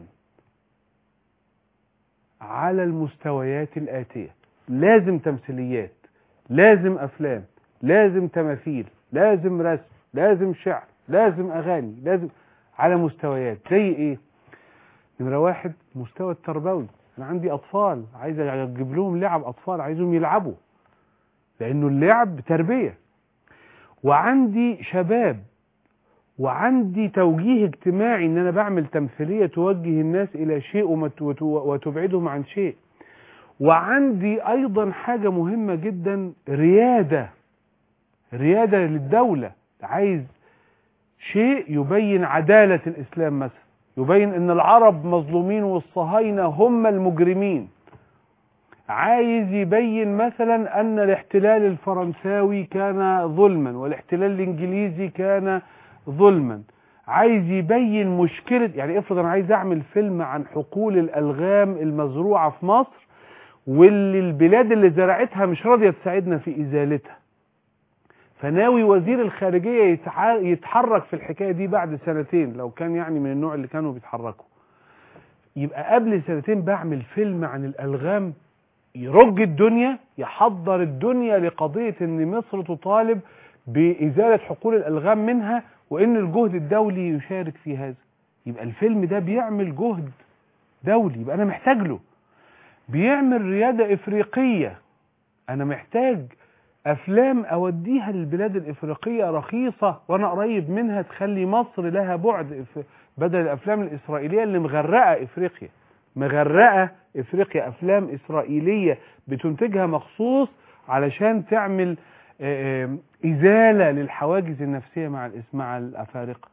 على المستويات الآتية. لازم تمثيليات، لازم أفلام، لازم تماثيل، لازم رسم، لازم شعر، لازم أغاني، لازم على مستويات. زي إيه؟ نمرة واحد، مستوى التربوي. أنا عندي أطفال عايز أجيب لهم لعب أطفال، عايزهم يلعبوا، لأنه اللعب تربية. وعندي شباب، وعندي توجيه اجتماعي، ان انا بعمل تمثيلية توجه الناس الى شيء وتبعدهم عن شيء. وعندي ايضا حاجة مهمة جدا، ريادة ريادة للدولة. عايز شيء يبين عدالة الاسلام مثلا، يبين ان العرب مظلومين والصهاينة هم المجرمين. عايز يبين مثلا ان الاحتلال الفرنساوي كان ظلما والاحتلال الانجليزي كان ظلما. عايز يبين مشكلة، يعني افرض انا عايز اعمل فيلم عن حقول الالغام المزروعة في مصر واللي البلاد اللي زرعتها مش راضية تساعدنا في ازالتها، فناوي وزير الخارجية يتحرك في الحكاية دي بعد سنتين، لو كان يعني من النوع اللي كانوا بيتحركوا. يبقى قبل سنتين بعمل فيلم عن الالغام يرج الدنيا، يحضر الدنيا لقضية ان مصر تطالب بإزالة حقول الألغام منها، وإن الجهد الدولي يشارك في هذا. يبقى الفيلم ده بيعمل جهد دولي، يبقى أنا محتاج له. بيعمل ريادة إفريقية، أنا محتاج أفلام أوديها للبلاد الإفريقية رخيصة وأنا قريب منها، تخلي مصر لها بعد، بدل الأفلام الإسرائيلية اللي مغرقة إفريقيا. مغرقة إفريقيا أفلام إسرائيلية بتنتجها مخصوص علشان تعمل إزالة للحواجز النفسية مع مع الأفارقة.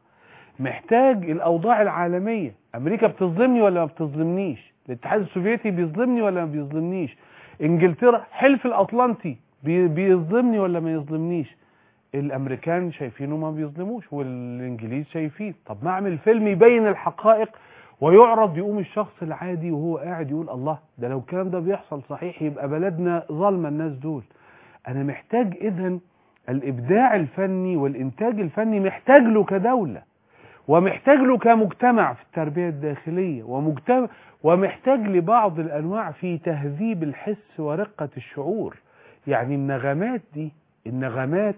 محتاج الأوضاع العالمية، أمريكا بتظلمني ولا ما بتظلمنيش؟ الاتحاد السوفيتي بيظلمني ولا ما بيظلمنيش؟ إنجلترا، حلف الأطلنطي بيظلمني ولا ما يظلمنيش؟ الأمريكان شايفينه ما بيظلموش والإنجليز شايفين. طب ما أعمل فيلم يبين الحقائق ويعرض، يقوم الشخص العادي وهو قاعد يقول الله، ده لو الكلام ده بيحصل صحيح يبقى بلدنا ظلمة الناس دول. أنا محتاج إذن الإبداع الفني والإنتاج الفني، محتاج له كدولة، ومحتاج له كمجتمع في التربية الداخلية، ومجتمع ومحتاج لبعض الأنواع في تهذيب الحس ورقة الشعور. يعني النغمات دي، النغمات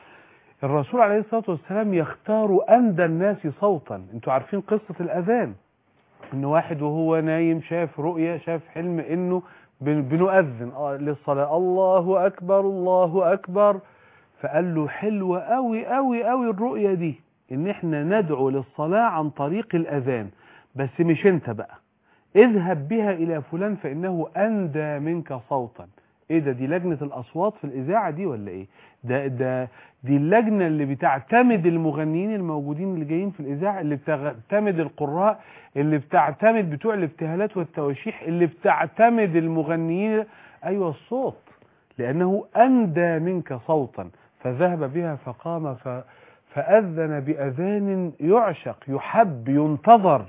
الرسول عليه الصلاة والسلام يختار أندى الناس صوتا. انتوا عارفين قصة الأذان، إن واحد وهو نايم شاف رؤية، شاف حلم إنه بنؤذن للصلاة، الله أكبر الله أكبر، فقال له حلوة قوي قوي قوي الرؤية دي، إن إحنا ندعو للصلاة عن طريق الأذان، بس مش أنت بقى، اذهب بها إلى فلان فإنه أندى منك صوتا. إيه ده؟ دي لجنة الأصوات في الإذاعة دي ولا إيه؟ ده ده دي اللجنة اللي بتعتمد المغنيين الموجودين اللي جايين في الإذاعة، اللي بتعتمد القراء، اللي بتعتمد بتوع الابتهالات والتواشيح، اللي بتعتمد المغنيين. أيوة الصوت، لأنه أندى منك صوتا، فذهب بها فقام ف... فأذن بأذان يعشق يحب ينتظر.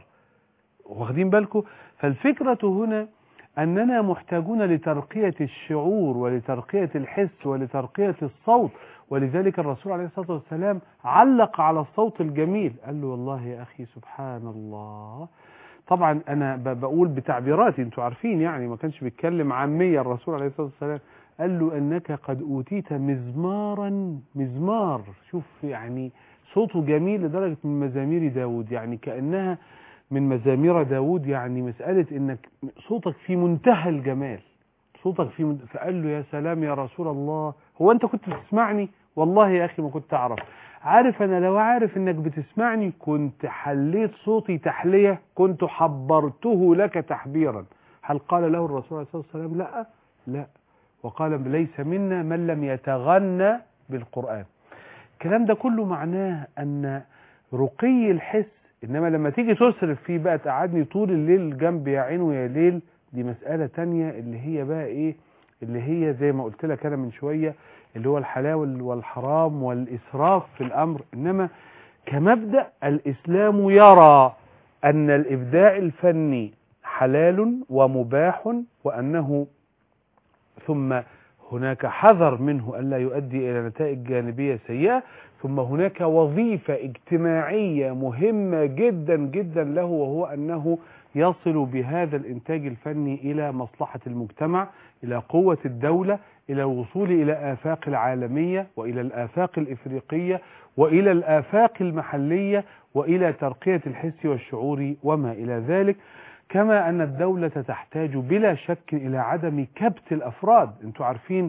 واخدين بالكم؟ فالفكرة هنا أننا محتاجون لترقية الشعور ولترقية الحس ولترقية الصوت. ولذلك الرسول عليه الصلاة والسلام علق على الصوت الجميل، قال له والله يا أخي سبحان الله. طبعا أنا بقول بتعبيراتي، انتوا عارفين يعني ما كانش بيتكلم عامية الرسول عليه الصلاة والسلام. قال له أنك قد أوتيت مزمارا، مزمار، شوف يعني صوته جميل لدرجة من مزامير داود، يعني كأنها من مزامير داود، يعني مسألة انك صوتك في منتهى الجمال، صوتك في منتهى. فقال له يا سلام يا رسول الله، هو انت كنت بتسمعني؟ والله يا اخي ما كنت اعرف. عارف انا لو عارف انك بتسمعني كنت حليت صوتي تحلية، كنت حبرته لك تحبيرا. هل قال له الرسول عليه الصلاة والسلام لا؟ لا. وقال ليس منا من لم يتغنى بالقرآن. الكلام ده كله معناه ان رقي الحس، انما لما تيجي تصرف فيه بقى تقعدني طول الليل جنبي يا عين ويا ليل، دي مسألة تانية اللي هي بقى ايه، اللي هي زي ما قلت لك انا من شوية، اللي هو الحلال والحرام والإسراف في الأمر. إنما كمبدأ الإسلام يرى أن الإبداع الفني حلال ومباح، وأنه ثم هناك حذر منه ألا يؤدي إلى نتائج جانبية سيئة، ثم هناك وظيفة اجتماعية مهمة جدا جدا له، وهو أنه يصل بهذا الإنتاج الفني إلى مصلحة المجتمع، إلى قوة الدولة، إلى الوصول إلى آفاق العالمية، وإلى الآفاق الإفريقية، وإلى الآفاق المحلية، وإلى ترقية الحس والشعور وما إلى ذلك. كما أن الدولة تحتاج بلا شك إلى عدم كبت الأفراد. أنتوا عارفين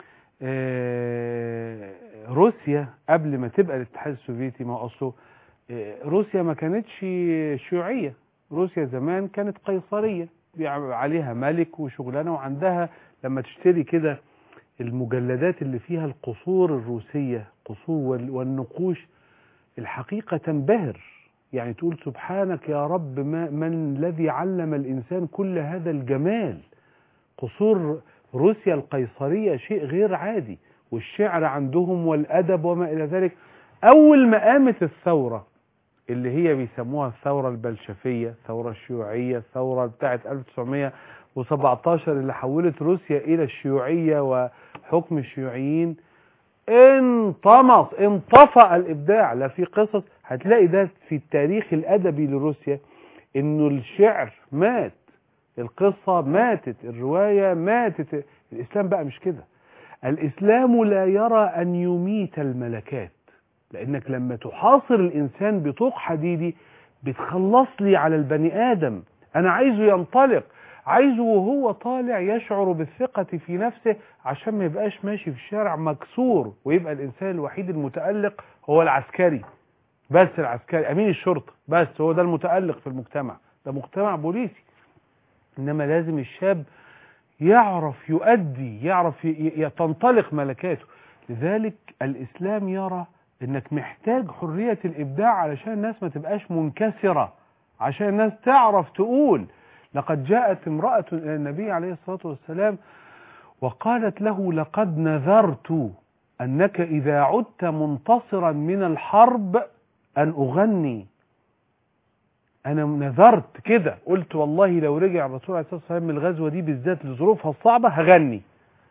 روسيا قبل ما تبقى الاتحاد السوفيتي، ما أصله روسيا ما كانتش شيوعية، روسيا زمان كانت قيصرية عليها ملك وشغلانة، وعندها لما تشتري كده المجلدات اللي فيها القصور الروسية، قصور والنقوش، الحقيقة تنبهر، يعني تقول سبحانك يا رب، ما من الذي علم الإنسان كل هذا الجمال. قصور روسيا القيصرية شيء غير عادي، والشعر عندهم والأدب وما إلى ذلك. أول ما قامت الثورة اللي هي بيسموها الثورة البلشفية، الثورة الشيوعية، الثورة بتاعت ألف وتسعمائة وسبعة عشر اللي حولت روسيا إلى الشيوعية وحكم الشيوعيين، انطمس انطفأ الإبداع. لا في قصص هتلاقي ده في التاريخ الأدبي لروسيا، إنه الشعر مات، القصة ماتت، الرواية ماتت. الإسلام بقى مش كده. الإسلام لا يرى أن يميت الملكات، لأنك لما تحاصر الإنسان بطوق حديدي بتخلص لي على البني آدم. أنا عايزه ينطلق، عايزه وهو طالع يشعر بالثقة في نفسه، عشان ما يبقاش ماشي في الشارع مكسور، ويبقى الإنسان الوحيد المتألق هو العسكري بس، العسكري أمين الشرطة بس هو ده المتألق في المجتمع، ده مجتمع بوليسي. إنما لازم الشاب يعرف يؤدي، يعرف تنطلق ملكاته. لذلك الإسلام يرى إنك محتاج حرية الإبداع علشان الناس ما تبقاش منكسرة، عشان الناس تعرف تقول. لقد جاءت امرأة إلى النبي عليه الصلاة والسلام وقالت له لقد نذرت أنك إذا عدت منتصرا من الحرب أن أغني. أنا نذرت كده، قلت والله لو رجع الرسول عليه الصلاة والسلام من الغزوة دي بالذات لظروفها الصعبة هغني.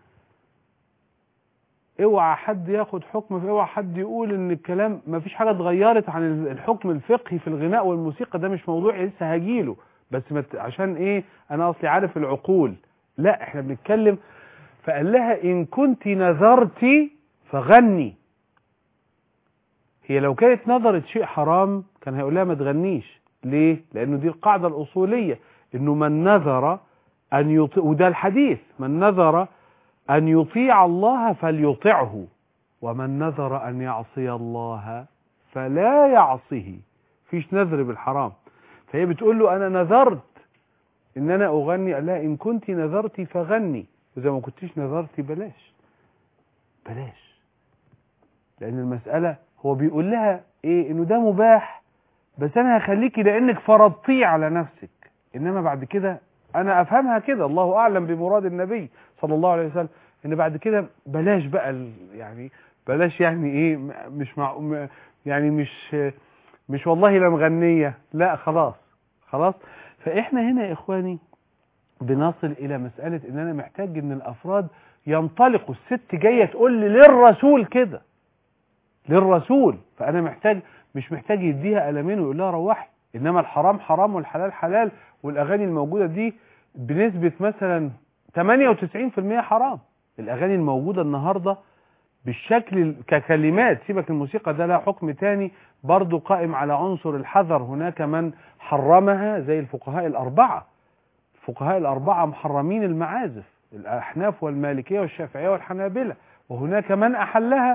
اوعى حد ياخد حكم، اوعى حد يقول ان الكلام ما فيش حاجة اتغيرت عن الحكم الفقهي في الغناء والموسيقى، ده مش موضوع لسه هجيله، بس مت... عشان ايه، انا اصلي عارف العقول. لا احنا بنتكلم. فقال لها ان كنت نذرتي فغني. هي لو كانت نظرت شيء حرام كان هيقول لها ما تغنيش. ليه؟ لانه دي القاعدة الاصولية، انه من نذر ان يطيع، وده الحديث، من نذر أن يطيع الله فليطعه، ومن نذر أن يعصي الله فلا يعصيه. فيش نذر بالحرام. فهي بتقول له أنا نذرت إن أنا أغني، قال لها إن كنت نذرتي فغني، وإذا ما كنتيش نذرتي بلاش بلاش. لأن المسألة هو بيقول لها إيه، إنه ده مباح، بس أنا هخليكي لأنك فرضتيه على نفسك، إنما بعد كده أنا أفهمها كده، الله أعلم بمراد النبي صلى الله عليه وسلم، إن بعد كده بلاش بقى يعني بلاش يعني إيه، مش مع يعني مش مش والله لا مغنية، لا خلاص خلاص. فإحنا هنا يا إخواني بنصل إلى مسألة إن أنا محتاج إن الأفراد ينطلقوا. الست جاية تقول لي للرسول كده، للرسول، فأنا محتاج، مش محتاج يديها قلمين ويقول لها روحي. إنما الحرام حرام والحلال حلال، والأغاني الموجودة دي بنسبة مثلا ثمانية وتسعين بالمئة حرام. الأغاني الموجودة النهاردة بالشكل ككلمات، سيبك الموسيقى ده لا حكم تاني برضو قائم على عنصر الحذر. هناك من حرمها زي الفقهاء الأربعة، الفقهاء الأربعة محرمين المعازف، الأحناف والمالكية والشافعية والحنابلة. وهناك من أحلها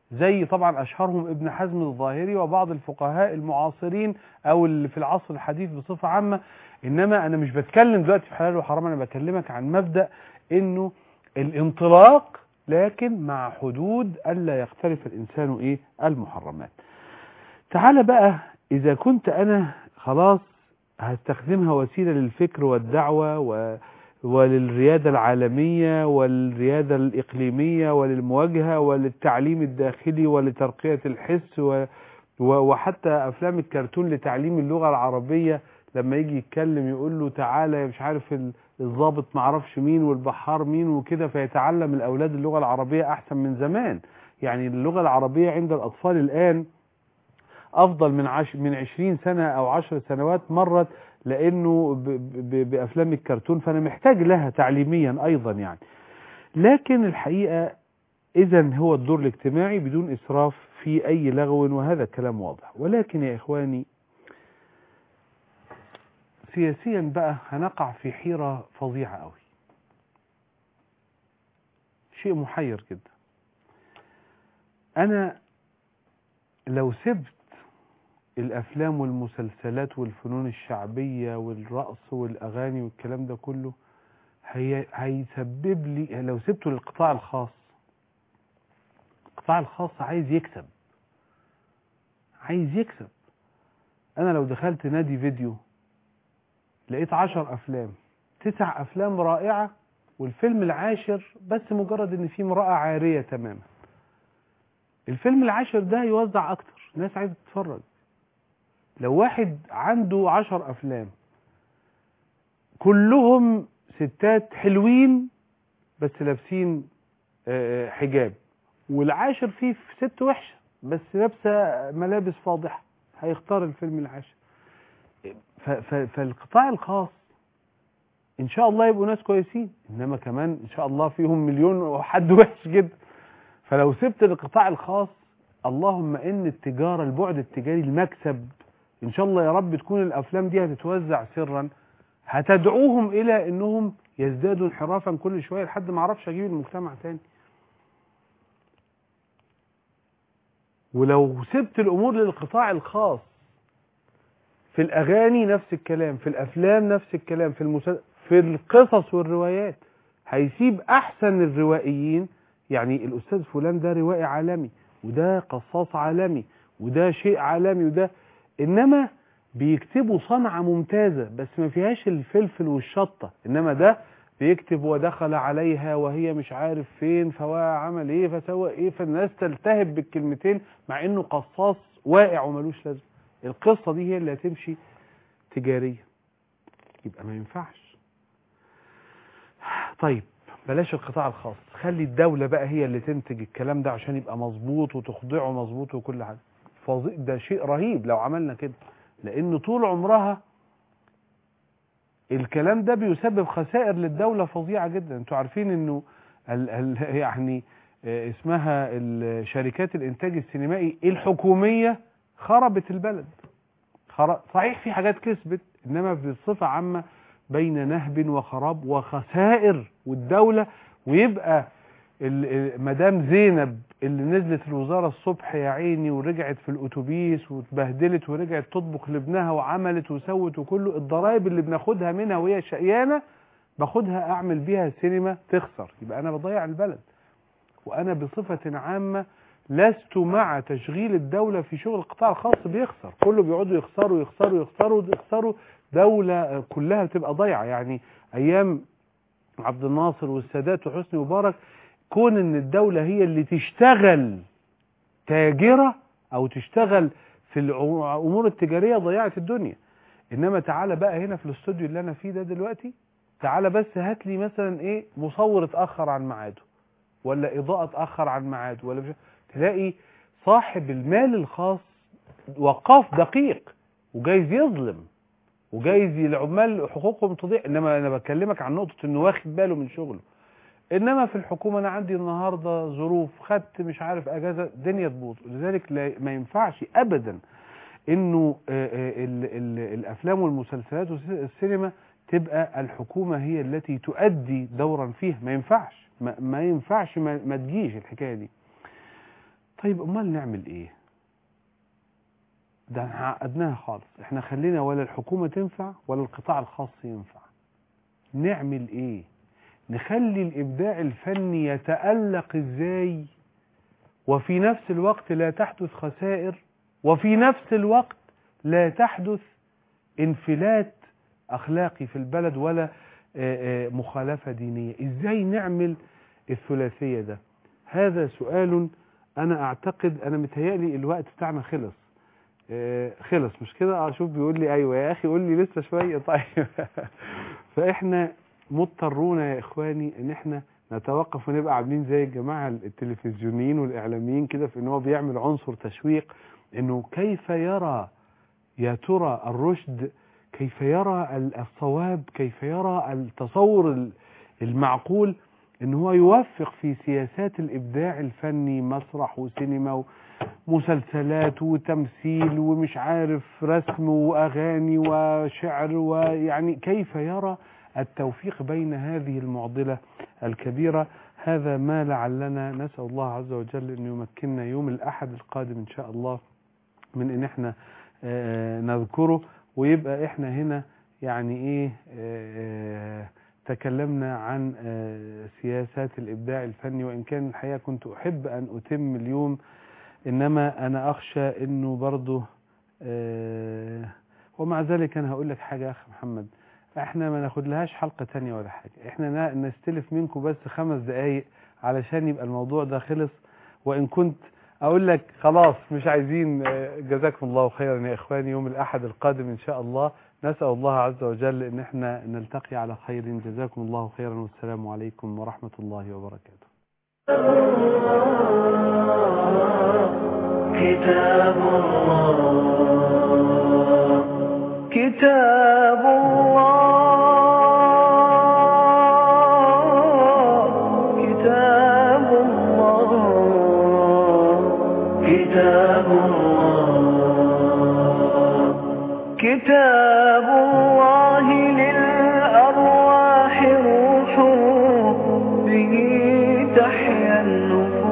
زي طبعا أشهرهم ابن حزم الظاهري وبعض الفقهاء المعاصرين أو اللي في العصر الحديث بصفة عامة. إنما أنا مش بتكلم دلوقتي في حلال وحرام، أنا بكلمك عن مبدأ إنه الانطلاق لكن مع حدود ألا يختلف الإنسان إيه المحرمات. تعال بقى، إذا كنت أنا خلاص هستخدمها وسيلة للفكر والدعوة و... وللريادة العالمية والريادة الإقليمية وللمواجهة وللتعليم الداخلي ولترقية الحس و... و... وحتى أفلام الكرتون لتعليم اللغة العربية، لما يجي يتكلم يقول له تعالى مش عارف الضابط معرفش مين والبحار مين وكده، فيتعلم الأولاد اللغة العربية أحسن من زمان. يعني اللغة العربية عند الأطفال الآن أفضل من عش من عشرين سنة أو عشر سنوات مرت، لأنه ب ب بأفلام الكرتون، فأنا محتاج لها تعليميا أيضا يعني. لكن الحقيقة إذن هو الدور الاجتماعي بدون إسراف في أي لغو، وهذا كلام واضح. ولكن يا إخواني، سياسيا بقى هنقع في حيرة فظيعة قوي، شيء محير جدا. أنا لو سبت الأفلام والمسلسلات والفنون الشعبية والرقص والأغاني والكلام ده كله، هي هيسبب لي، لو سبته للقطاع الخاص، القطاع الخاص عايز يكسب، عايز يكسب. أنا لو دخلت نادي فيديو لقيت عشر أفلام، تسع أفلام رائعة، والفيلم العاشر بس مجرد إن فيه امرأة عارية تماما، الفيلم العاشر ده يوزع أكتر، ناس عايزة تتفرج. لو واحد عنده عشر أفلام كلهم ستات حلوين بس لابسين حجاب، والعاشر فيه ست وحشة بس لابسة ملابس فاضحة، هيختار الفيلم العاشر. فالقطاع الخاص إن شاء الله يبقوا ناس كويسين، إنما كمان إن شاء الله فيهم مليون وحد وحش جدا. فلو سبت القطاع الخاص، اللهم إن التجارة، البعد التجاري، المكسب، إن شاء الله يا رب تكون الأفلام دي هتتوزع سرا، هتدعوهم إلى إنهم يزدادوا انحرافا كل شوية لحد ما عرفش أجيب المجتمع تاني. ولو سبت الأمور للقطاع الخاص، في الأغاني نفس الكلام، في الأفلام نفس الكلام، في المسل... في القصص والروايات، هيسيب أحسن الروائيين. يعني الأستاذ فلان ده روائي عالمي، وده قصاص عالمي، وده شيء عالمي، وده، إنما بيكتبوا صنعة ممتازة بس ما فيهاش الفلفل والشطة. إنما ده بيكتب ودخل عليها وهي مش عارف فين، فهو عمل ايه، فسوى ايه، فالناس تلتهب بالكلمتين مع انه قصاص واقع وملوش لازمه. القصة دي هي اللي هتمشي تجارية، يبقى ما ينفعش. طيب بلاش القطاع الخاص، خلي الدولة بقى هي اللي تنتج الكلام ده عشان يبقى مظبوط وتخضعه مظبوط وكل حاجة. ده شيء رهيب لو عملنا كده، لأن طول عمرها الكلام ده بيسبب خسائر للدولة فظيعة جدا. انتوا عارفين انه ال ال يعني اسمها شركات الانتاج السينمائي الحكومية خربت البلد. صحيح في حاجات كسبت، انما بصفة عامة بين نهب وخراب وخسائر. والدولة، ويبقى مدام زينب اللي نزلت الوزارة الصبح يا عيني ورجعت في الاتوبيس واتبهدلت ورجعت تطبخ لابنها وعملت وسوت وكله، الضرائب اللي بناخدها منها وهي شقيانة باخدها اعمل بيها سينما تخسر، يبقى انا بضيع البلد. وانا بصفة عامة لست مع تشغيل الدولة في شغل القطاع الخاص بيخسر، كله بيقعدوا يخسروا يخسروا يخسروا يخسروا، دولة كلها بتبقى ضيعة. يعني ايام عبد الناصر والسادات وحسني مبارك، كون ان الدولة هي اللي تشتغل تاجرة او تشتغل في الامور التجارية ضيعت الدنيا. انما تعالى بقى هنا في الاستوديو اللي انا فيه ده دلوقتي، تعالى بس هات لي مثلا ايه مصور اتأخر عن ميعاده، ولا اضاءة اتأخر عن ميعاده، ولا مش... تلاقي صاحب المال الخاص وقاف دقيق وجايز يظلم وجايز العمال حقوقهم تضيع. انما انا بكلمك عن نقطة انه واخد باله من شغله. انما في الحكومة انا عندي النهاردة ظروف، خدت مش عارف اجازة، الدنيا تبوظ. لذلك ما ينفعش ابدا انه ال ال الافلام والمسلسلات والسينما تبقى الحكومة هي التي تؤدي دورا فيها. ما ينفعش، ما, ما ينفعش، ما, ما تجيش الحكاية دي. طيب امال نعمل ايه؟ ده عقدناها خالص، احنا خلينا ولا الحكومة تنفع ولا القطاع الخاص ينفع. نعمل ايه؟ نخلي الابداع الفني يتألق ازاي وفي نفس الوقت لا تحدث خسائر، وفي نفس الوقت لا تحدث انفلات اخلاقي في البلد ولا مخالفة دينية. ازاي نعمل الثلاثية ده؟ هذا سؤال انا اعتقد، انا متهيألي الوقت بتاعنا خلص. خلص مش كده؟ اه شوف بيقول لي ايوه يا اخي قول لي لسه شوية. طيب فاحنا مضطرون يا اخواني ان احنا نتوقف ونبقى عاملين زي الجماعة التلفزيونيين والاعلاميين كده، في ان هو بيعمل عنصر تشويق، انه كيف يرى يا ترى الرشد، كيف يرى الصواب، كيف يرى التصور المعقول، ان هو يوفق في سياسات الابداع الفني، مسرح وسينما ومسلسلات وتمثيل ومش عارف رسم واغاني وشعر، ويعني كيف يرى التوفيق بين هذه المعضلة الكبيرة. هذا ما لعلنا نسأل الله عز وجل أن يمكننا يوم الأحد القادم إن شاء الله من أن احنا نذكره، ويبقى احنا هنا يعني ايه تكلمنا عن سياسات الإبداع الفني. وإن كان الحقيقة كنت أحب أن أتم اليوم، إنما أنا أخشى أنه برضه ومع ذلك أنا هقول لك حاجة يا أخي محمد، احنا ما ناخد لهاش حلقة تانية ولا حاجة، احنا نستلف منكم بس خمس دقايق علشان يبقى الموضوع ده خلص. وإن كنت أقول لك خلاص مش عايزين، جزاكم الله خيرا يا إخواني. يوم الأحد القادم إن شاء الله نسأل الله عز وجل إن احنا نلتقي على خير. جزاكم الله خيرا والسلام عليكم ورحمة الله وبركاته. كتاب الله كتاب الله كتاب الله كتاب الله كتاب الله للأرواح روح به تحيا النفوس